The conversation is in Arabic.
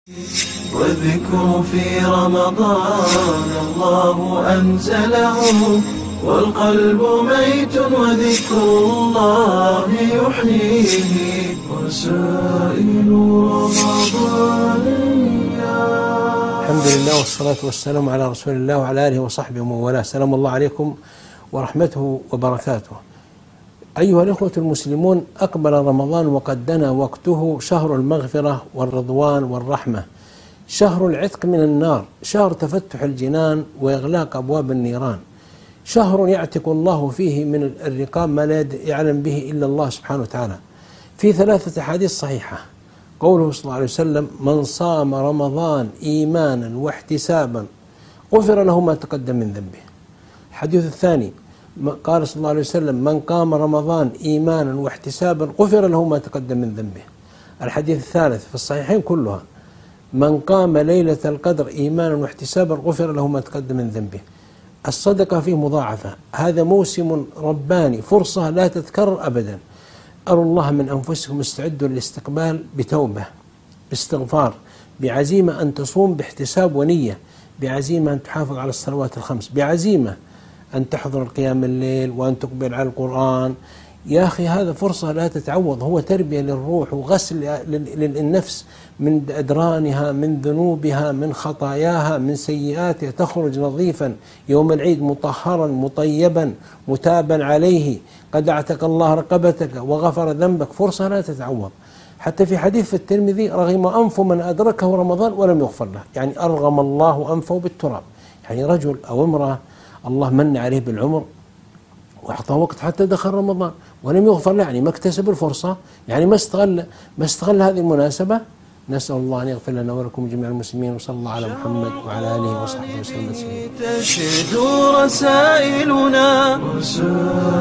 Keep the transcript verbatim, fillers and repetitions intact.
والذكر في رمضان الله أنزله، والقلب ميت وذكر الله يحييه. رسائل رمضان. الحمد لله والصلاة والسلام على رسول الله وعلى آله وصحبه ومن والاه. سلام الله عليكم ورحمته وبركاته. أيها الأخوة المسلمون، أقبل رمضان وقد دنا وقته، شهر المغفرة والرضوان والرحمة، شهر العتق من النار، شهر تفتح الجنان وإغلاق أبواب النيران، شهر يعتق الله فيه من الرقاب ما لا يعلم به إلا الله سبحانه وتعالى. في ثلاثة أحاديث صحيحة قوله صلى الله عليه وسلم: من صام رمضان إيمانا واحتسابا غفر له ما تقدم من ذنبه. الحديث الثاني قال صلى الله عليه وسلم: من قام رمضان إيمانا واحتسابا غفر له ما تقدم من ذنبه. الحديث الثالث في الصحيحين كلها: من قام ليلة القدر إيمانا واحتسابا غفر له ما تقدم من ذنبه. الصدقة فيه مضاعفة، هذا موسم رباني، فرصة لا تتكرر أبدا. أروا الله من أنفسكم استعدوا للاستقبال بتوبة، باستغفار، بعزيمة أن تصوم باحتساب ونية، بعزيمة أن تحافظ على الصلوات الخمس، بعزيمة أن تحضر القيام الليل وأن تقبل على القرآن. يا أخي هذا فرصة لا تتعوض، هو تربية للروح وغسل للنفس من أدرانها، من ذنوبها، من خطاياها، من سيئاتها، تخرج نظيفا يوم العيد مطهرا مطيبا متابا عليه، قد اعتق الله رقبتك وغفر ذنبك. فرصة لا تتعوض. حتى في حديث في الترمذي: رغم أنف من أدركه رمضان ولم يغفر له، يعني أرغم الله أنفه بالتراب. يعني رجل أو امرأة الله من عليه بالعمر وأعطاه وقت حتى دخل رمضان ولم يغفر له، يعني ما اكتسب الفرصة، يعني ما استغل ما استغل هذه المناسبة. نسأل الله أن يغفر لنا ولكم جميع المسلمين، وصلى الله على محمد وعلى آله وصحبه وسلم. تشهد رسائلنا